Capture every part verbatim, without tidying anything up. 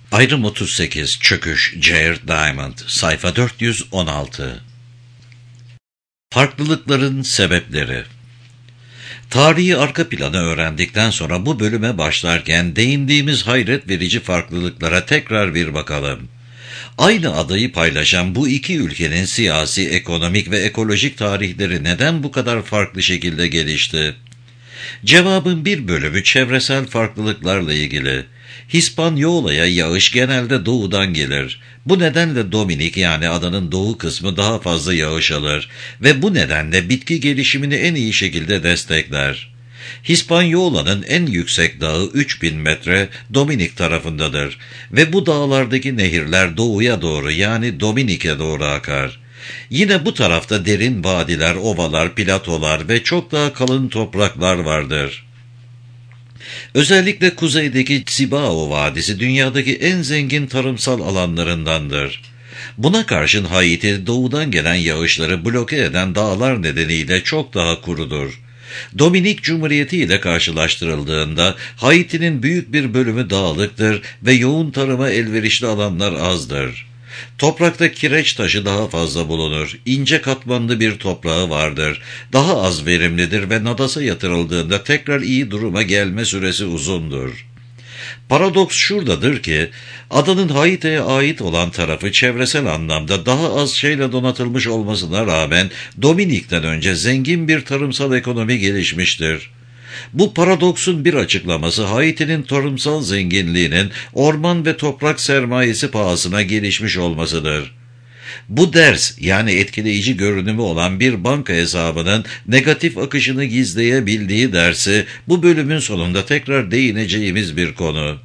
Ayrım otuz sekiz Çöküş Jared Diamond Sayfa dört yüz on altı Farklılıkların sebepleri. Tarihi arka planı öğrendikten sonra bu bölüme başlarken değindiğimiz hayret verici farklılıklara tekrar bir bakalım. Aynı adayı paylaşan bu iki ülkenin siyasi, ekonomik ve ekolojik tarihleri neden bu kadar farklı şekilde gelişti? Cevabın bir bölümü çevresel farklılıklarla ilgili. Hispaniyola'ya yağış genelde doğudan gelir. Bu nedenle Dominik yani adanın doğu kısmı daha fazla yağış alır ve bu nedenle bitki gelişimini en iyi şekilde destekler. Hispanyola'nın en yüksek dağı üç bin metre Dominik tarafındadır ve bu dağlardaki nehirler doğuya doğru yani Dominik'e doğru akar. Yine bu tarafta derin vadiler, ovalar, platolar ve çok daha kalın topraklar vardır. Özellikle kuzeydeki Cibao Vadisi dünyadaki en zengin tarımsal alanlarındandır. Buna karşın Haiti doğudan gelen yağışları bloke eden dağlar nedeniyle çok daha kurudur. Dominik Cumhuriyeti ile karşılaştırıldığında Haiti'nin büyük bir bölümü dağlıktır ve yoğun tarıma elverişli alanlar azdır. Toprakta kireç taşı daha fazla bulunur. İnce katmanlı bir toprağı vardır. Daha az verimlidir ve nadasa yatırıldığında tekrar iyi duruma gelme süresi uzundur. Paradoks şuradadır ki, adanın Haiti'ye ait olan tarafı çevresel anlamda daha az şeyle donatılmış olmasına rağmen Dominik'ten önce zengin bir tarımsal ekonomi gelişmiştir. Bu paradoksun bir açıklaması Haiti'nin tarımsal zenginliğinin orman ve toprak sermayesi pahasına gelişmiş olmasıdır. Bu ders yani etkileyici görünümü olan bir banka hesabının negatif akışını gizleyebildiği dersi bu bölümün sonunda tekrar değineceğimiz bir konu.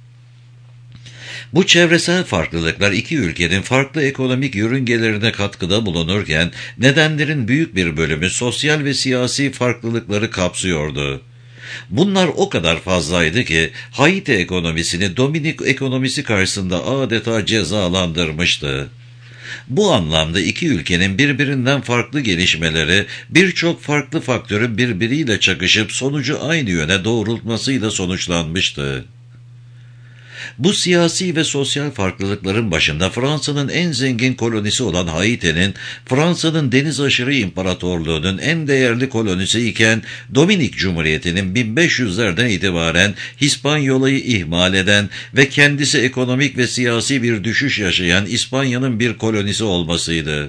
Bu çevresel farklılıklar iki ülkenin farklı ekonomik yörüngelerine katkıda bulunurken nedenlerin büyük bir bölümü sosyal ve siyasi farklılıkları kapsıyordu. Bunlar o kadar fazlaydı ki Haiti ekonomisini Dominik ekonomisi karşısında adeta cezalandırmıştı. Bu anlamda iki ülkenin birbirinden farklı gelişmeleri birçok farklı faktörün birbiriyle çakışıp sonucu aynı yöne doğrultmasıyla sonuçlanmıştı. Bu siyasi ve sosyal farklılıkların başında Fransa'nın en zengin kolonisi olan Haiti'nin, Fransa'nın deniz aşırı imparatorluğunun en değerli kolonisi iken Dominik Cumhuriyeti'nin bin beş yüzlerden itibaren Hispanyola'yı ihmal eden ve kendisi ekonomik ve siyasi bir düşüş yaşayan İspanya'nın bir kolonisi olmasıydı.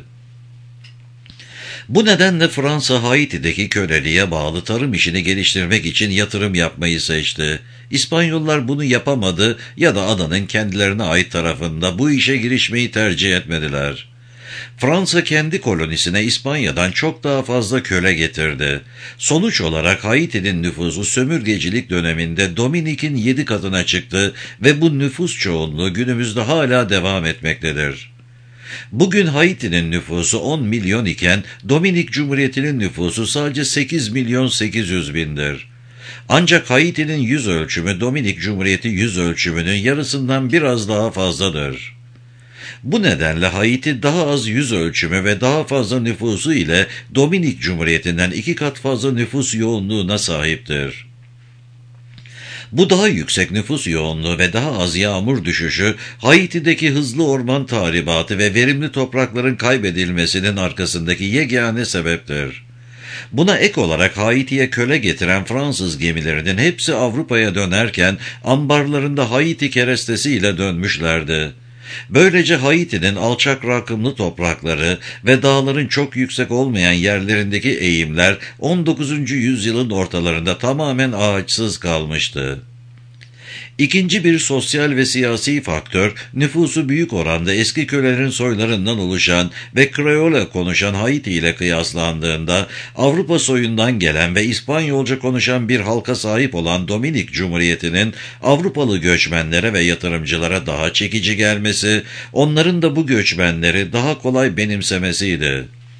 Bu nedenle Fransa Haiti'deki köleliğe bağlı tarım işini geliştirmek için yatırım yapmayı seçti. İspanyollar bunu yapamadı ya da adanın kendilerine ait tarafında bu işe girişmeyi tercih etmediler. Fransa kendi kolonisine İspanya'dan çok daha fazla köle getirdi. Sonuç olarak Haiti'nin nüfusu sömürgecilik döneminde Dominik'in yedi katına çıktı ve bu nüfus çoğunluğu günümüzde hala devam etmektedir. Bugün Haiti'nin nüfusu on milyon iken Dominik Cumhuriyeti'nin nüfusu sadece sekiz milyon sekiz yüz bindir. Ancak Haiti'nin yüz ölçümü Dominik Cumhuriyeti yüz ölçümünün yarısından biraz daha fazladır. Bu nedenle Haiti daha az yüz ölçümü ve daha fazla nüfusu ile Dominik Cumhuriyeti'nden iki kat fazla nüfus yoğunluğuna sahiptir. Bu daha yüksek nüfus yoğunluğu ve daha az yağmur düşüşü, Haiti'deki hızlı orman tahribatı ve verimli toprakların kaybedilmesinin arkasındaki yegane sebeptir. Buna ek olarak Haiti'ye köle getiren Fransız gemilerinin hepsi Avrupa'ya dönerken ambarlarında Haiti kerestesiyle dönmüşlerdi. Böylece Haiti'nin alçak rakımlı toprakları ve dağların çok yüksek olmayan yerlerindeki eğimler on dokuzuncu yüzyılın ortalarında tamamen ağaçsız kalmıştı. İkinci bir sosyal ve siyasi faktör, nüfusu büyük oranda eski kölelerin soylarından oluşan ve Kreole konuşan Haiti ile kıyaslandığında, Avrupa soyundan gelen ve İspanyolca konuşan bir halka sahip olan Dominik Cumhuriyeti'nin Avrupalı göçmenlere ve yatırımcılara daha çekici gelmesi, onların da bu göçmenleri daha kolay benimsemesiydi.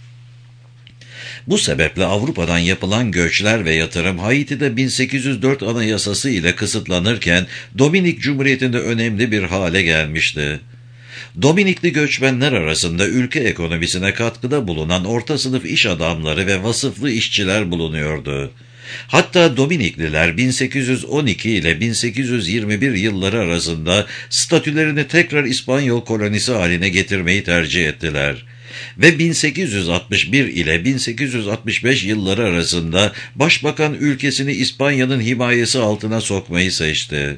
Bu sebeple Avrupa'dan yapılan göçler ve yatırım Haiti'de bin sekiz yüz dört Anayasası ile kısıtlanırken Dominik Cumhuriyeti'nde önemli bir hale gelmişti. Dominikli göçmenler arasında ülke ekonomisine katkıda bulunan orta sınıf iş adamları ve vasıflı işçiler bulunuyordu. Hatta Dominikliler bin sekiz yüz on iki ile bin sekiz yüz yirmi bir yılları arasında statülerini tekrar İspanyol kolonisi haline getirmeyi tercih ettiler ve bin sekiz yüz altmış bir ile bin sekiz yüz altmış beş yılları arasında başbakan ülkesini İspanya'nın himayesi altına sokmayı seçti.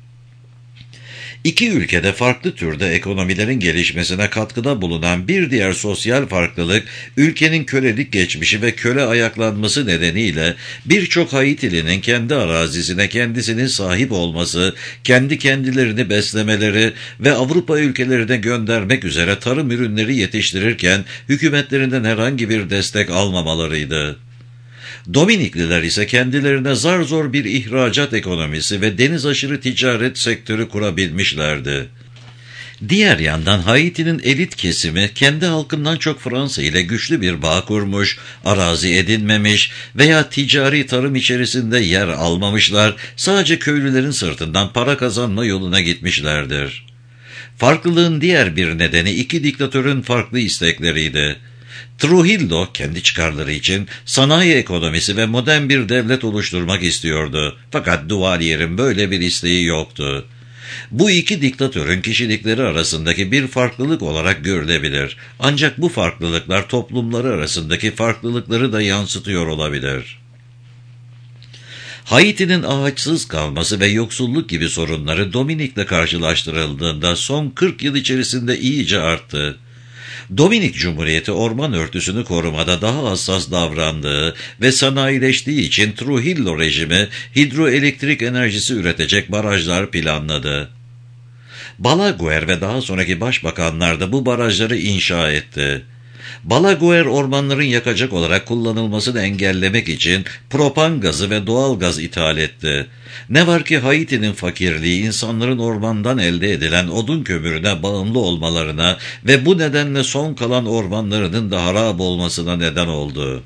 İki ülkede farklı türde ekonomilerin gelişmesine katkıda bulunan bir diğer sosyal farklılık, ülkenin kölelik geçmişi ve köle ayaklanması nedeniyle birçok Haitilinin kendi arazisine kendisinin sahip olması, kendi kendilerini beslemeleri ve Avrupa ülkelerine göndermek üzere tarım ürünleri yetiştirirken hükümetlerinden herhangi bir destek almamalarıydı. Dominikliler ise kendilerine zar zor bir ihracat ekonomisi ve deniz aşırı ticaret sektörü kurabilmişlerdi. Diğer yandan Haiti'nin elit kesimi kendi halkından çok Fransa ile güçlü bir bağ kurmuş, arazi edinmemiş veya ticari tarım içerisinde yer almamışlar, sadece köylülerin sırtından para kazanma yoluna gitmişlerdir. Farklılığın diğer bir nedeni iki diktatörün farklı istekleriydi. Trujillo kendi çıkarları için sanayi ekonomisi ve modern bir devlet oluşturmak istiyordu. Fakat Duvalier'in böyle bir isteği yoktu. Bu iki diktatörün kişilikleri arasındaki bir farklılık olarak görülebilir. Ancak bu farklılıklar toplumları arasındaki farklılıkları da yansıtıyor olabilir. Haiti'nin ağaçsız kalması ve yoksulluk gibi sorunları Dominik'le karşılaştırıldığında son kırk yıl içerisinde iyice arttı. Dominik Cumhuriyeti orman örtüsünü korumada daha hassas davrandığı ve sanayileştiği için Trujillo rejimi hidroelektrik enerjisi üretecek barajlar planladı. Balaguer ve daha sonraki başbakanlar da bu barajları inşa etti. Balaguer ormanların yakacak olarak kullanılmasını engellemek için propan gazı ve doğal gaz ithal etti. Ne var ki Haiti'nin fakirliği insanların ormandan elde edilen odun kömürüne bağımlı olmalarına ve bu nedenle son kalan ormanlarının da harap olmasına neden oldu.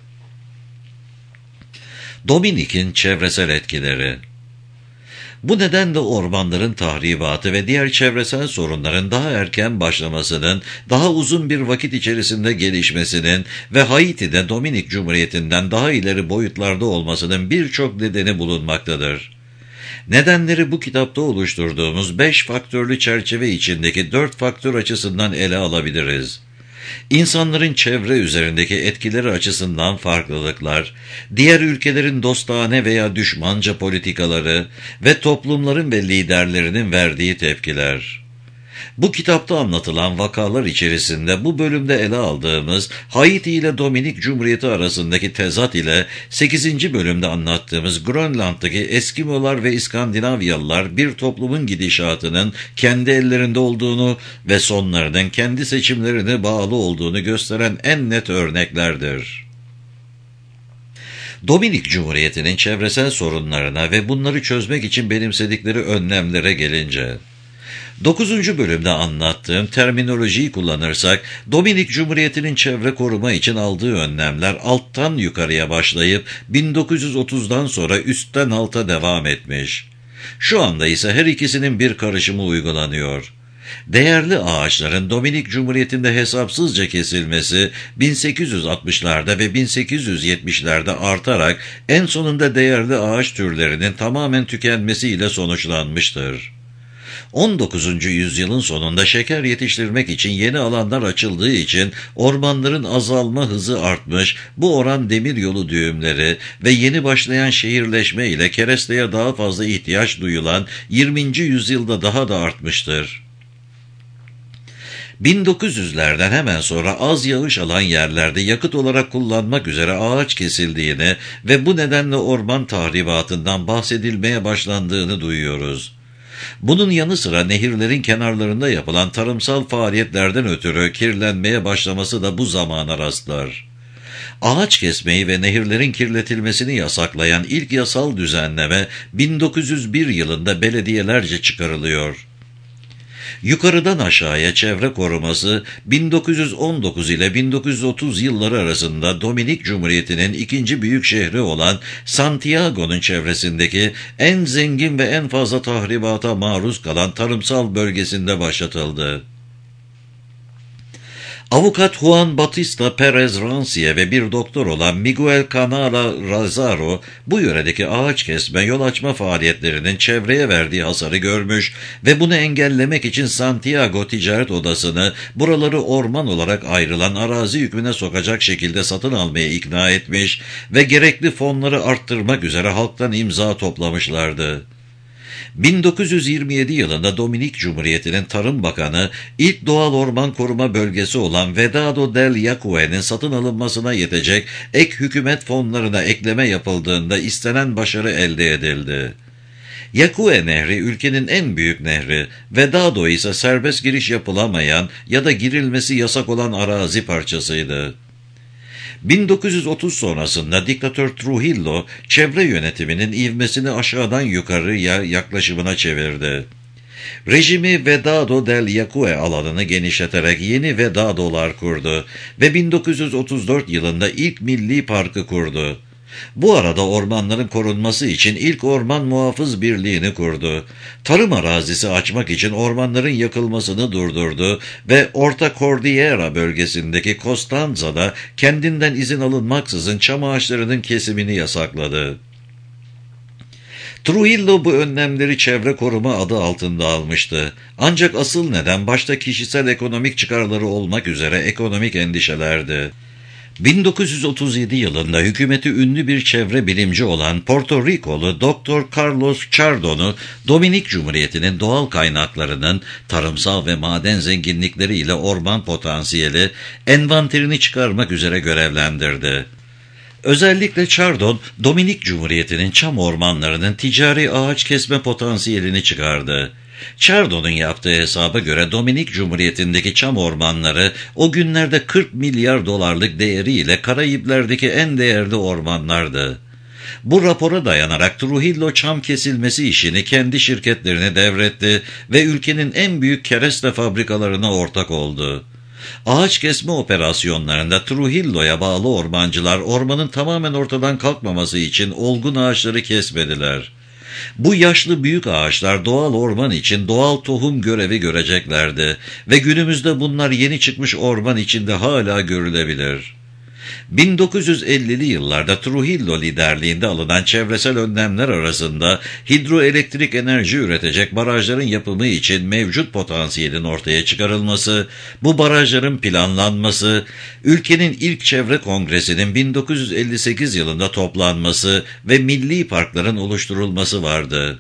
Dominik'in çevresel etkileri. Bu nedenle ormanların tahribatı ve diğer çevresel sorunların daha erken başlamasının, daha uzun bir vakit içerisinde gelişmesinin ve Haiti'de Dominik Cumhuriyeti'nden daha ileri boyutlarda olmasının birçok nedeni bulunmaktadır. Nedenleri bu kitapta oluşturduğumuz beş faktörlü çerçeve içindeki dört faktör açısından ele alabiliriz. İnsanların çevre üzerindeki etkileri açısından farklılıklar, diğer ülkelerin dostane veya düşmanca politikaları ve toplumların ve liderlerinin verdiği tepkiler. Bu kitapta anlatılan vakalar içerisinde bu bölümde ele aldığımız Haiti ile Dominik Cumhuriyeti arasındaki tezat ile sekizinci bölümde anlattığımız Grönland'daki Eskimolar ve İskandinavyalılar bir toplumun gidişatının kendi ellerinde olduğunu ve sonlarının kendi seçimlerine bağlı olduğunu gösteren en net örneklerdir. Dominik Cumhuriyeti'nin çevresel sorunlarına ve bunları çözmek için benimsedikleri önlemlere gelince, dokuzuncu bölümde anlattığım terminolojiyi kullanırsak, Dominik Cumhuriyeti'nin çevre koruma için aldığı önlemler alttan yukarıya başlayıp bin dokuz yüz otuzdan sonra üstten alta devam etmiş. Şu anda ise her ikisinin bir karışımı uygulanıyor. Değerli ağaçların Dominik Cumhuriyeti'nde hesapsızca kesilmesi bin sekiz yüz altmışlarda ve bin sekiz yüz yetmişlerde artarak en sonunda değerli ağaç türlerinin tamamen tükenmesiyle sonuçlanmıştır. on dokuzuncu yüzyılın sonunda şeker yetiştirmek için yeni alanlar açıldığı için ormanların azalma hızı artmış, bu oran demiryolu düğümleri ve yeni başlayan şehirleşme ile keresteye daha fazla ihtiyaç duyulan yirminci yüzyılda daha da artmıştır. bin dokuz yüzlerden hemen sonra az yağış alan yerlerde yakıt olarak kullanmak üzere ağaç kesildiğini ve bu nedenle orman tahribatından bahsedilmeye başlandığını duyuyoruz. Bunun yanı sıra nehirlerin kenarlarında yapılan tarımsal faaliyetlerden ötürü kirlenmeye başlaması da bu zamana rastlar. Ağaç kesmeyi ve nehirlerin kirletilmesini yasaklayan ilk yasal düzenleme bin dokuz yüz bir yılında belediyelerce çıkarılıyor. Yukarıdan aşağıya çevre koruması bin dokuz yüz on dokuz ile bin dokuz yüz otuz yılları arasında Dominik Cumhuriyeti'nin ikinci büyük şehri olan Santiago'nun çevresindeki en zengin ve en fazla tahribata maruz kalan tarımsal bölgesinde başlatıldı. Avukat Juan Bautista Perez Rancia ve bir doktor olan Miguel Canala Razaro bu yöredeki ağaç kesme, yol açma faaliyetlerinin çevreye verdiği hasarı görmüş ve bunu engellemek için Santiago Ticaret Odası'nı buraları orman olarak ayrılan arazi hükmüne sokacak şekilde satın almaya ikna etmiş ve gerekli fonları arttırmak üzere halktan imza toplamışlardı. bin dokuz yüz yirmi yedi yılında Dominik Cumhuriyeti'nin Tarım Bakanı ilk doğal orman koruma bölgesi olan Vedado del Yacue'nin satın alınmasına yetecek ek hükümet fonlarına ekleme yapıldığında istenen başarı elde edildi. Yacue Nehri ülkenin en büyük nehri, Vedado ise serbest giriş yapılamayan ya da girilmesi yasak olan arazi parçasıydı. bin dokuz yüz otuz sonrasında diktatör Trujillo, çevre yönetiminin ivmesini aşağıdan yukarıya yaklaşımına çevirdi. Rejimi Vedado del Yacue alanını genişleterek yeni Vedadolar kurdu ve bin dokuz yüz otuz dört yılında ilk milli parkı kurdu. Bu arada ormanların korunması için ilk Orman Muhafız Birliği'ni kurdu. Tarım arazisi açmak için ormanların yakılmasını durdurdu ve Orta Cordillera bölgesindeki Costanza'da kendinden izin alınmaksızın çam ağaçlarının kesimini yasakladı. Trujillo bu önlemleri çevre koruma adı altında almıştı. Ancak asıl neden başta kişisel ekonomik çıkarları olmak üzere ekonomik endişelerdi. bin dokuz yüz otuz yedi yılında hükümeti ünlü bir çevre bilimci olan Porto Rikolu doktor Carlos Chardon'u Dominik Cumhuriyeti'nin doğal kaynaklarının tarımsal ve maden zenginlikleri ile orman potansiyeli envanterini çıkarmak üzere görevlendirdi. Özellikle Chardon, Dominik Cumhuriyeti'nin çam ormanlarının ticari ağaç kesme potansiyelini çıkardı. Chardon'un yaptığı hesaba göre Dominik Cumhuriyeti'ndeki çam ormanları o günlerde kırk milyar dolarlık değeriyle Karayipler'deki en değerli ormanlardı. Bu rapora dayanarak Trujillo çam kesilmesi işini kendi şirketlerine devretti ve ülkenin en büyük kereste fabrikalarına ortak oldu. Ağaç kesme operasyonlarında Trujillo'ya bağlı ormancılar ormanın tamamen ortadan kalkmaması için olgun ağaçları kesmediler. Bu yaşlı büyük ağaçlar doğal orman için doğal tohum görevi göreceklerdi ve günümüzde bunlar yeni çıkmış orman içinde hala görülebilir. bin dokuz yüz ellili yıllarda Trujillo liderliğinde alınan çevresel önlemler arasında hidroelektrik enerji üretecek barajların yapımı için mevcut potansiyelin ortaya çıkarılması, bu barajların planlanması, ülkenin ilk çevre kongresinin bin dokuz yüz elli sekiz yılında toplanması ve milli parkların oluşturulması vardı.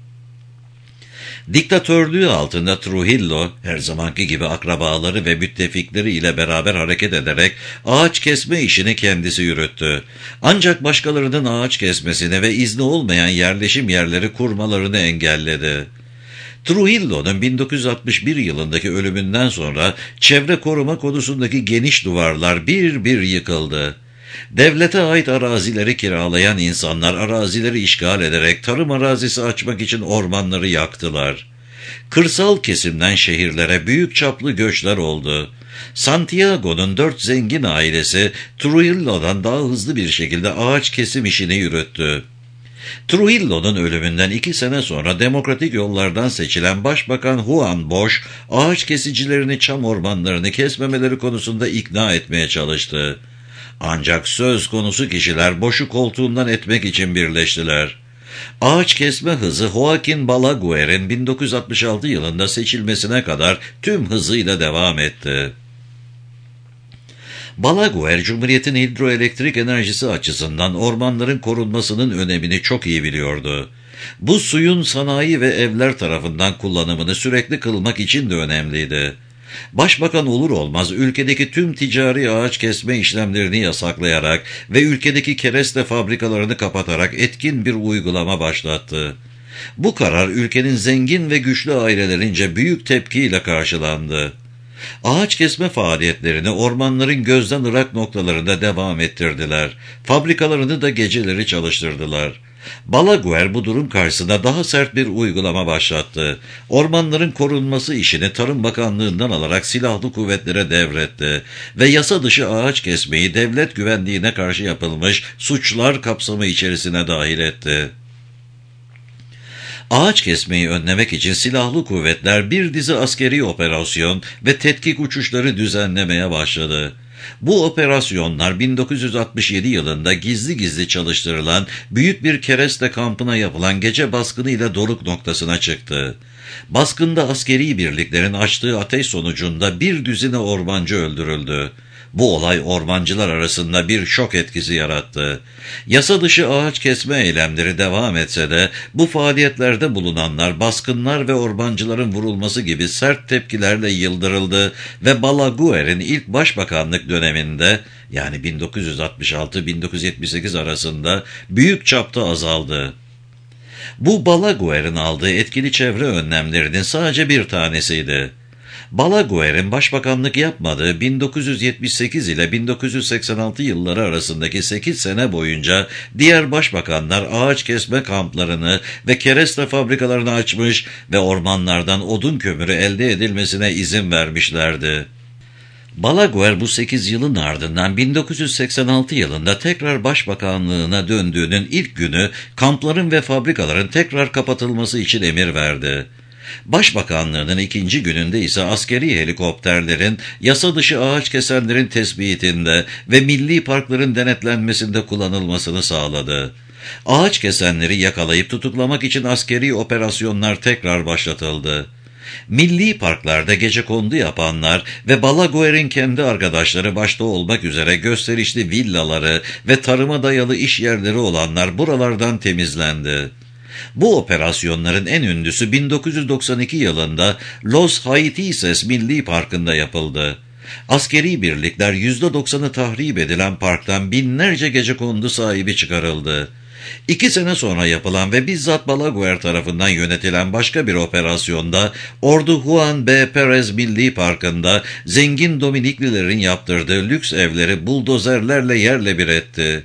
Diktatörlüğü altında Trujillo, her zamanki gibi akrabaları ve müttefikleri ile beraber hareket ederek ağaç kesme işini kendisi yürüttü. Ancak başkalarının ağaç kesmesini ve izni olmayan yerleşim yerleri kurmalarını engelledi. Trujillo'nun bin dokuz yüz altmış bir yılındaki ölümünden sonra çevre koruma konusundaki geniş duvarlar bir bir yıkıldı. Devlete ait arazileri kiralayan insanlar arazileri işgal ederek tarım arazisi açmak için ormanları yaktılar. Kırsal kesimden şehirlere büyük çaplı göçler oldu. Santiago'nun dört zengin ailesi Trujillo'dan daha hızlı bir şekilde ağaç kesim işini yürüttü. Trujillo'nun ölümünden iki sene sonra demokratik yollardan seçilen Başbakan Juan Bosch, ağaç kesicilerini çam ormanlarını kesmemeleri konusunda ikna etmeye çalıştı. Ancak söz konusu kişiler Bosch'u koltuğundan etmek için birleştiler. Ağaç kesme hızı Joaquín Balaguer'in bin dokuz yüz altmış altı yılında seçilmesine kadar tüm hızıyla devam etti. Balaguer, Cumhuriyet'in hidroelektrik enerjisi açısından ormanların korunmasının önemini çok iyi biliyordu. Bu suyun sanayi ve evler tarafından kullanımını sürekli kılmak için de önemliydi. Başbakan olur olmaz ülkedeki tüm ticari ağaç kesme işlemlerini yasaklayarak ve ülkedeki kereste fabrikalarını kapatarak etkin bir uygulama başlattı. Bu karar ülkenin zengin ve güçlü ailelerince büyük tepkiyle karşılandı. Ağaç kesme faaliyetlerini ormanların gözden ırak noktalarında devam ettirdiler. Fabrikalarını da geceleri çalıştırdılar. Balaguer bu durum karşısında daha sert bir uygulama başlattı. Ormanların korunması işini Tarım Bakanlığı'ndan alarak silahlı kuvvetlere devretti ve yasa dışı ağaç kesmeyi devlet güvenliğine karşı yapılmış suçlar kapsamı içerisine dahil etti. Ağaç kesmeyi önlemek için silahlı kuvvetler bir dizi askeri operasyon ve tetkik uçuşları düzenlemeye başladı. Bu operasyonlar bin dokuz yüz altmış yedi yılında gizli gizli çalıştırılan büyük bir kereste kampına yapılan gece baskınıyla doruk noktasına çıktı. Baskında askeri birliklerin açtığı ateş sonucunda bir düzine ormancı öldürüldü. Bu olay ormancılar arasında bir şok etkisi yarattı. Yasa dışı ağaç kesme eylemleri devam etse de bu faaliyetlerde bulunanlar baskınlar ve ormancıların vurulması gibi sert tepkilerle yıldırıldı ve Balaguer'in ilk başbakanlık döneminde yani bin dokuz yüz altmış altı bin dokuz yüz yetmiş sekiz arasında büyük çapta azaldı. Bu Balaguer'in aldığı etkili çevre önlemlerinin sadece bir tanesiydi. Balaguer'in başbakanlık yapmadığı bin dokuz yüz yetmiş sekiz ile bin dokuz yüz seksen altı yılları arasındaki sekiz sene boyunca diğer başbakanlar ağaç kesme kamplarını ve kereste fabrikalarını açmış ve ormanlardan odun kömürü elde edilmesine izin vermişlerdi. Balaguer bu sekiz yılın ardından bin dokuz yüz seksen altı yılında tekrar başbakanlığına döndüğünün ilk günü kampların ve fabrikaların tekrar kapatılması için emir verdi. Başbakanlığının ikinci gününde ise askeri helikopterlerin yasa dışı ağaç kesenlerin tespitinde ve milli parkların denetlenmesinde kullanılmasını sağladı. Ağaç kesenleri yakalayıp tutuklamak için askeri operasyonlar tekrar başlatıldı. Milli parklarda gecekondu yapanlar ve Balaguer'in kendi arkadaşları başta olmak üzere gösterişli villaları ve tarıma dayalı iş yerleri olanlar buralardan temizlendi. Bu operasyonların en ünlüsü bin dokuz yüz doksan iki yılında Los Haitises Milli Parkı'nda yapıldı. Askeri birlikler yüzde doksanı tahrip edilen parktan binlerce gecekondu sahibi çıkarıldı. İki sene sonra yapılan ve bizzat Balaguer tarafından yönetilen başka bir operasyonda Ordu Juan B. Perez Milli Parkı'nda zengin Dominiklilerin yaptırdığı lüks evleri buldozerlerle yerle bir etti.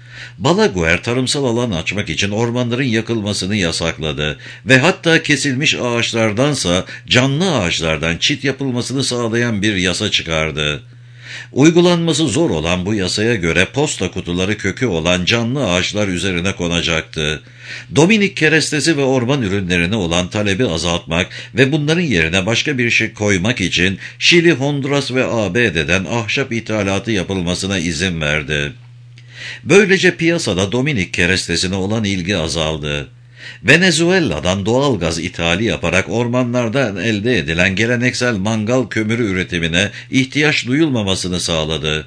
Balaguer tarımsal alan açmak için ormanların yakılmasını yasakladı ve hatta kesilmiş ağaçlardansa canlı ağaçlardan çit yapılmasını sağlayan bir yasa çıkardı. Uygulanması zor olan bu yasaya göre posta kutuları kökü olan canlı ağaçlar üzerine konacaktı. Dominik kerestesi ve orman ürünlerine olan talebi azaltmak ve bunların yerine başka bir şey koymak için Şili, Honduras ve A B D'den ahşap ithalatı yapılmasına izin verdi. Böylece piyasada Dominik kerestesine olan ilgi azaldı. Venezuela'dan doğal gaz ithali yaparak ormanlardan elde edilen geleneksel mangal kömürü üretimine ihtiyaç duyulmamasını sağladı.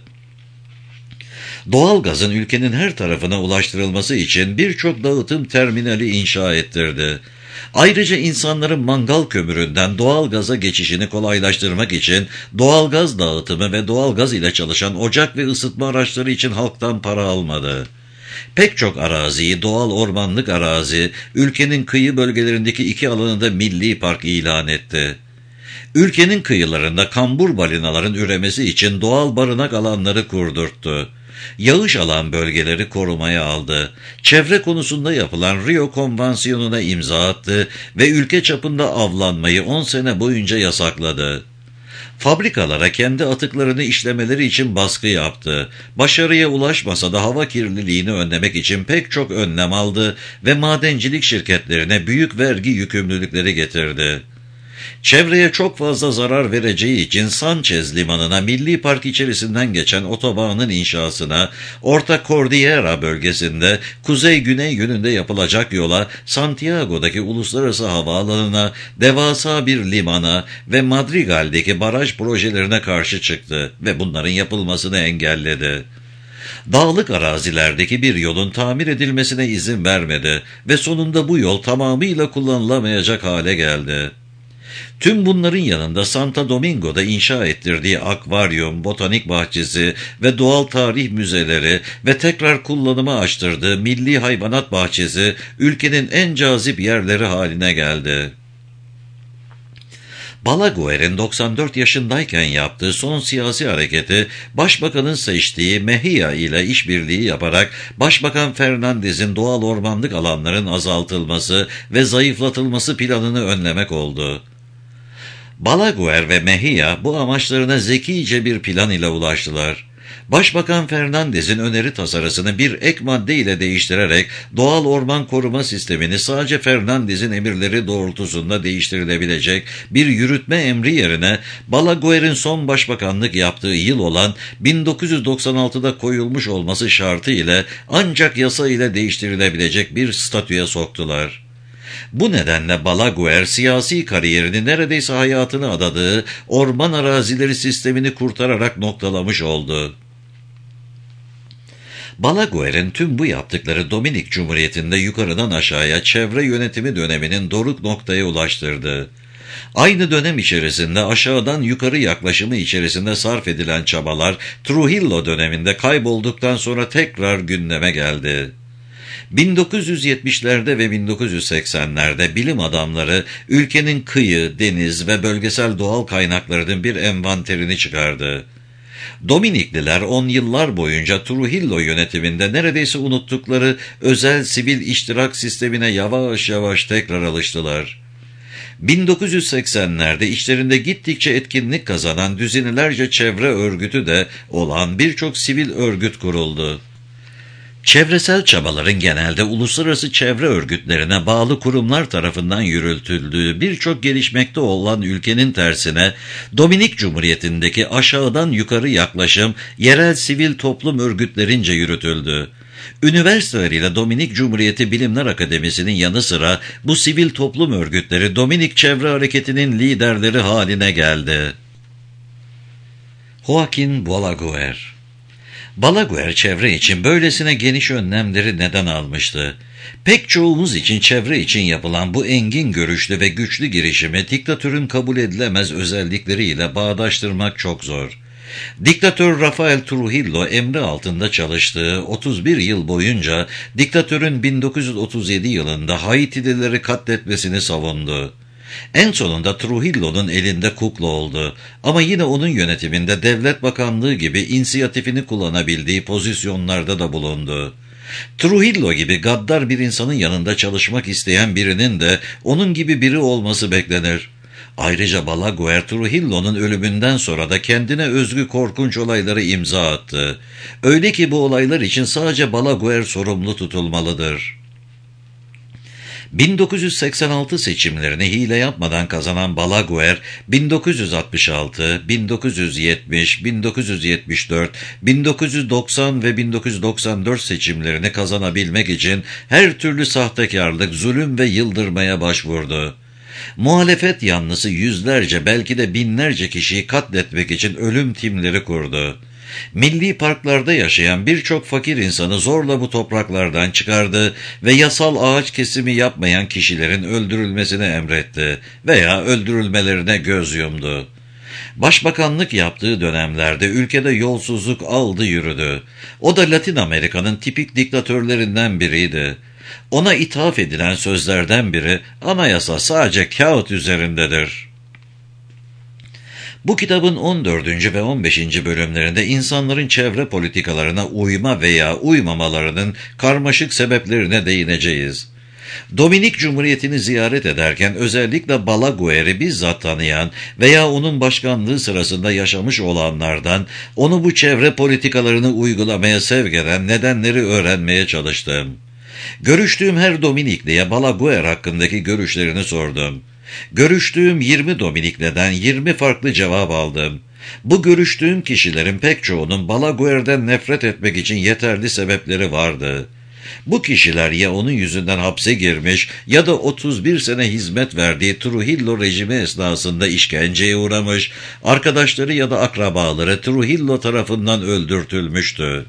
Doğal gazın ülkenin her tarafına ulaştırılması için birçok dağıtım terminali inşa ettirdi. Ayrıca insanların mangal kömüründen doğal gaza geçişini kolaylaştırmak için doğal gaz dağıtımı ve doğal gaz ile çalışan ocak ve ısıtma araçları için halktan para almadı. Pek çok araziyi doğal ormanlık arazi, ülkenin kıyı bölgelerindeki iki alanında milli park ilan etti. Ülkenin kıyılarında kambur balinaların üremesi için doğal barınak alanları kurdurttu. Yağış alan bölgeleri korumaya aldı. Çevre konusunda yapılan Rio Konvansiyonu'na imza attı ve ülke çapında avlanmayı on sene boyunca yasakladı. Fabrikalara kendi atıklarını işlemeleri için baskı yaptı. Başarıya ulaşmasa da hava kirliliğini önlemek için pek çok önlem aldı ve madencilik şirketlerine büyük vergi yükümlülükleri getirdi. Çevreye çok fazla zarar vereceği için Sanchez Limanı'na milli park içerisinden geçen otobanın inşasına, Orta Cordillera bölgesinde kuzey-güney yönünde yapılacak yola, Santiago'daki uluslararası havaalanına, devasa bir limana ve Madrigal'deki baraj projelerine karşı çıktı ve bunların yapılmasını engelledi. Dağlık arazilerdeki bir yolun tamir edilmesine izin vermedi ve sonunda bu yol tamamıyla kullanılamayacak hale geldi. Tüm bunların yanında Santo Domingo'da inşa ettirdiği akvaryum, botanik bahçesi ve doğal tarih müzeleri ve tekrar kullanıma açtırdığı milli hayvanat bahçesi ülkenin en cazip yerleri haline geldi. Balaguer'in doksan dört yaşındayken yaptığı son siyasi hareketi, başbakanın seçtiği Mejia ile işbirliği yaparak Başbakan Fernandez'in doğal ormanlık alanların azaltılması ve zayıflatılması planını önlemek oldu. Balaguer ve Mejia bu amaçlarına zekice bir plan ile ulaştılar. Başbakan Fernandez'in öneri tasarısını bir ek madde ile değiştirerek doğal orman koruma sistemini sadece Fernandez'in emirleri doğrultusunda değiştirilebilecek bir yürütme emri yerine Balaguer'in son başbakanlık yaptığı yıl olan bin dokuz yüz doksan altıda koyulmuş olması şartı ile ancak yasa ile değiştirilebilecek bir statüye soktular. Bu nedenle Balaguer siyasi kariyerini neredeyse hayatını adadığı orman arazileri sistemini kurtararak noktalamış oldu. Balaguer'in tüm bu yaptıkları Dominik Cumhuriyeti'nde yukarıdan aşağıya çevre yönetimi döneminin doruk noktaya ulaştırdı. Aynı dönem içerisinde aşağıdan yukarı yaklaşımı içerisinde sarf edilen çabalar Trujillo döneminde kaybolduktan sonra tekrar gündeme geldi. bin dokuz yüz yetmişlerde ve bin dokuz yüz seksenlerde bilim adamları ülkenin kıyı, deniz ve bölgesel doğal kaynaklarının bir envanterini çıkardı. Dominikliler on yıllar boyunca Trujillo yönetiminde neredeyse unuttukları özel sivil iştirak sistemine yavaş yavaş tekrar alıştılar. bin dokuz yüz seksenlerde içlerinde gittikçe etkinlik kazanan düzinelerce çevre örgütü de olan birçok sivil örgüt kuruldu. Çevresel çabaların genelde uluslararası çevre örgütlerine bağlı kurumlar tarafından yürütüldüğü birçok gelişmekte olan ülkenin tersine Dominik Cumhuriyeti'ndeki aşağıdan yukarı yaklaşım yerel sivil toplum örgütlerince yürütüldü. Üniversiteler ile Dominik Cumhuriyeti Bilimler Akademisi'nin yanı sıra bu sivil toplum örgütleri Dominik Çevre Hareketi'nin liderleri haline geldi. Joaquín Balaguer Balaguer çevre için böylesine geniş önlemleri neden almıştı? Pek çoğumuz için çevre için yapılan bu engin görüşlü ve güçlü girişimi diktatörün kabul edilemez özellikleriyle bağdaştırmak çok zor. Diktatör Rafael Trujillo emri altında çalıştığı otuz bir yıl boyunca diktatörün bin dokuz yüz otuz yedi yılında Haitilileri katletmesini savundu. En sonunda Trujillo'nun elinde kukla oldu ama yine onun yönetiminde devlet bakanlığı gibi inisiyatifini kullanabildiği pozisyonlarda da bulundu. Trujillo gibi gaddar bir insanın yanında çalışmak isteyen birinin de onun gibi biri olması beklenir. Ayrıca Balaguer Trujillo'nun ölümünden sonra da kendine özgü korkunç olayları imza attı. Öyle ki bu olaylar için sadece Balaguer sorumlu tutulmalıdır. bin dokuz yüz seksen altı seçimlerini hile yapmadan kazanan Balaguer, bin dokuz yüz altmış altı, bin dokuz yüz yetmiş, bin dokuz yüz yetmiş dört, bin dokuz yüz doksan ve bin dokuz yüz doksan dört seçimlerini kazanabilmek için her türlü sahtekarlık, zulüm ve yıldırmaya başvurdu. Muhalefet yanlısı yüzlerce belki de binlerce kişiyi katletmek için ölüm timleri kurdu. Milli parklarda yaşayan birçok fakir insanı zorla bu topraklardan çıkardı ve yasal ağaç kesimi yapmayan kişilerin öldürülmesini emretti veya öldürülmelerine göz yumdu. Başbakanlık yaptığı dönemlerde ülkede yolsuzluk aldı yürüdü. O da Latin Amerika'nın tipik diktatörlerinden biriydi. Ona ithaf edilen sözlerden biri, anayasa sadece kağıt üzerindedir. Bu kitabın on dördüncü ve on beşinci bölümlerinde insanların çevre politikalarına uyma veya uymamalarının karmaşık sebeplerine değineceğiz. Dominik Cumhuriyeti'ni ziyaret ederken özellikle Balaguer'i bizzat tanıyan veya onun başkanlığı sırasında yaşamış olanlardan onu bu çevre politikalarını uygulamaya sevk eden nedenleri öğrenmeye çalıştım. Görüştüğüm her Dominikli'ye Balaguer hakkındaki görüşlerini sordum. Görüştüğüm yirmi Dominikliden yirmi farklı cevap aldım. Bu görüştüğüm kişilerin pek çoğunun Balaguer'den nefret etmek için yeterli sebepleri vardı. Bu kişiler ya onun yüzünden hapse girmiş ya da otuz bir sene hizmet verdiği Trujillo rejimi esnasında işkenceye uğramış, arkadaşları ya da akrabaları Trujillo tarafından öldürtülmüştü.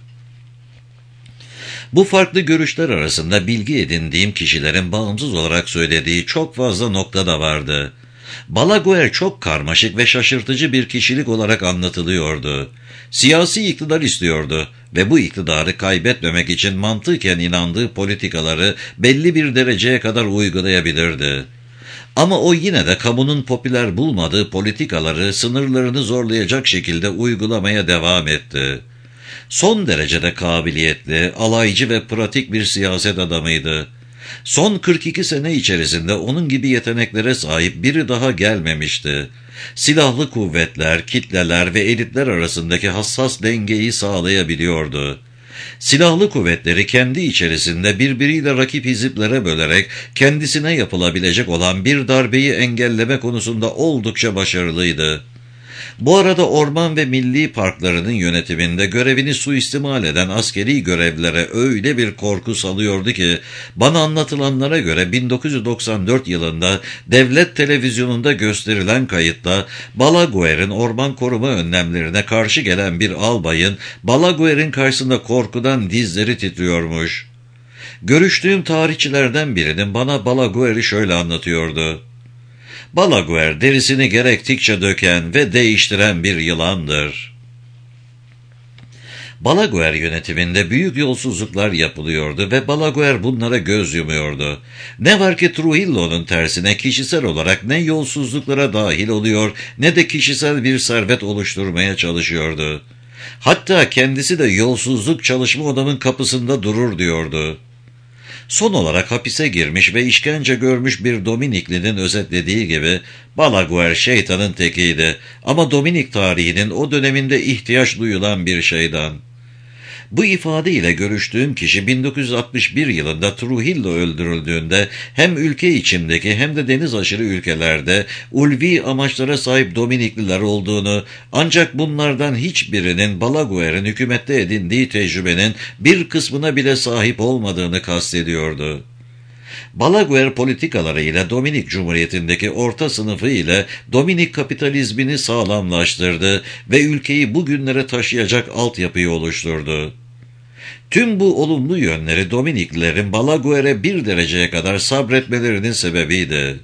Bu farklı görüşler arasında bilgi edindiğim kişilerin bağımsız olarak söylediği çok fazla nokta da vardı. Balaguer çok karmaşık ve şaşırtıcı bir kişilik olarak anlatılıyordu. Siyasi iktidar istiyordu ve bu iktidarı kaybetmemek için mantıken inandığı politikaları belli bir dereceye kadar uygulayabilirdi. Ama o yine de kamunun popüler bulmadığı politikaları sınırlarını zorlayacak şekilde uygulamaya devam etti. Son derecede kabiliyetli, alaycı ve pratik bir siyaset adamıydı. Son kırk iki sene içerisinde onun gibi yeteneklere sahip biri daha gelmemişti. Silahlı kuvvetler, kitleler ve elitler arasındaki hassas dengeyi sağlayabiliyordu. Silahlı kuvvetleri kendi içerisinde birbiriyle rakip hiziplere bölerek kendisine yapılabilecek olan bir darbeyi engelleme konusunda oldukça başarılıydı. Bu arada orman ve milli parklarının yönetiminde görevini suistimal eden askeri görevlilere öyle bir korku salıyordu ki, bana anlatılanlara göre bin dokuz yüz doksan dört yılında devlet televizyonunda gösterilen kayıtta Balaguer'in orman koruma önlemlerine karşı gelen bir albayın Balaguer'in karşısında korkudan dizleri titriyormuş. Görüştüğüm tarihçilerden birinin bana Balaguer'i şöyle anlatıyordu. Balaguer derisini gerektikçe döken ve değiştiren bir yılandır. Balaguer yönetiminde büyük yolsuzluklar yapılıyordu ve Balaguer bunlara göz yumuyordu. Ne var ki Trujillo'nun tersine kişisel olarak ne yolsuzluklara dahil oluyor ne de kişisel bir servet oluşturmaya çalışıyordu. Hatta kendisi de yolsuzluk çalışma odamın kapısında durur diyordu. Son olarak hapise girmiş ve işkence görmüş bir Dominikli'nin özetlediği gibi, Balaguer şeytanın tekiydi ama Dominik tarihinin o döneminde ihtiyaç duyulan bir şeytan. Bu ifade ile görüştüğüm kişi bin dokuz yüz altmış bir yılında Trujillo öldürüldüğünde hem ülke içindeki hem de deniz aşırı ülkelerde ulvi amaçlara sahip Dominikliler olduğunu, ancak bunlardan hiçbirinin Balaguer'in hükümette edindiği tecrübenin bir kısmına bile sahip olmadığını kastediyordu. Balaguer politikaları ile Dominik Cumhuriyeti'ndeki orta sınıfı ile Dominik kapitalizmini sağlamlaştırdı ve ülkeyi bugünlere taşıyacak altyapıyı oluşturdu. Tüm bu olumlu yönleri Dominiklilerin Balaguer'e bir dereceye kadar sabretmelerinin sebebiydi.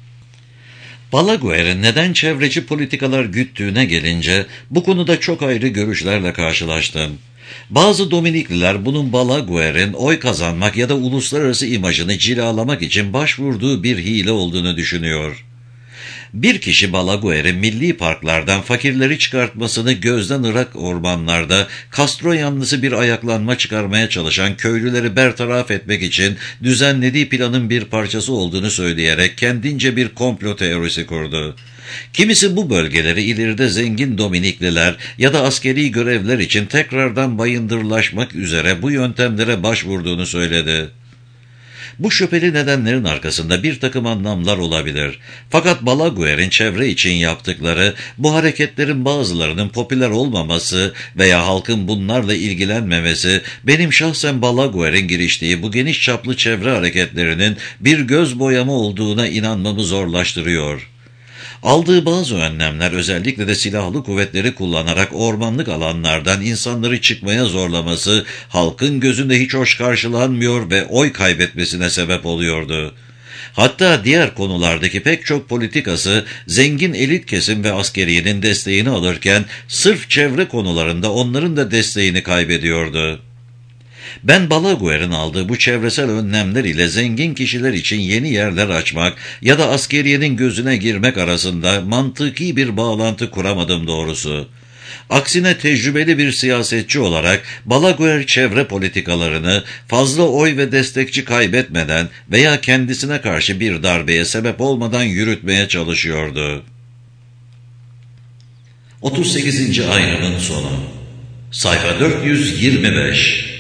Balaguer'in neden çevreci politikalar güttüğüne gelince bu konuda çok ayrı görüşlerle karşılaştım. Bazı Dominikliler bunun Balaguer'in oy kazanmak ya da uluslararası imajını cilalamak için başvurduğu bir hile olduğunu düşünüyor. Bir kişi Balaguer'in milli parklardan fakirleri çıkartmasını gözden ırak ormanlarda Castro yanlısı bir ayaklanma çıkarmaya çalışan köylüleri bertaraf etmek için düzenlediği planın bir parçası olduğunu söyleyerek kendince bir komplo teorisi kurdu. Kimisi bu bölgeleri ileride zengin Dominikliler ya da askeri görevler için tekrardan bayındırlaşmak üzere bu yöntemlere başvurduğunu söyledi. Bu şüpheli nedenlerin arkasında bir takım anlamlar olabilir. Fakat Balaguer'in çevre için yaptıkları, bu hareketlerin bazılarının popüler olmaması veya halkın bunlarla ilgilenmemesi, benim şahsen Balaguer'in giriştiği bu geniş çaplı çevre hareketlerinin bir göz boyama olduğuna inanmamı zorlaştırıyor. Aldığı bazı önlemler, özellikle de silahlı kuvvetleri kullanarak ormanlık alanlardan insanları çıkmaya zorlaması, halkın gözünde hiç hoş karşılanmıyor ve oy kaybetmesine sebep oluyordu. Hatta diğer konulardaki pek çok politikası zengin elit kesim ve askeriyenin desteğini alırken sırf çevre konularında onların da desteğini kaybediyordu. Ben Balaguer'in aldığı bu çevresel önlemler ile zengin kişiler için yeni yerler açmak ya da askeriyenin gözüne girmek arasında mantıki bir bağlantı kuramadım doğrusu. Aksine tecrübeli bir siyasetçi olarak Balaguer çevre politikalarını fazla oy ve destekçi kaybetmeden veya kendisine karşı bir darbeye sebep olmadan yürütmeye çalışıyordu. otuz sekizinci ayrımın sonu. Sayfa dört yüz yirmi beş.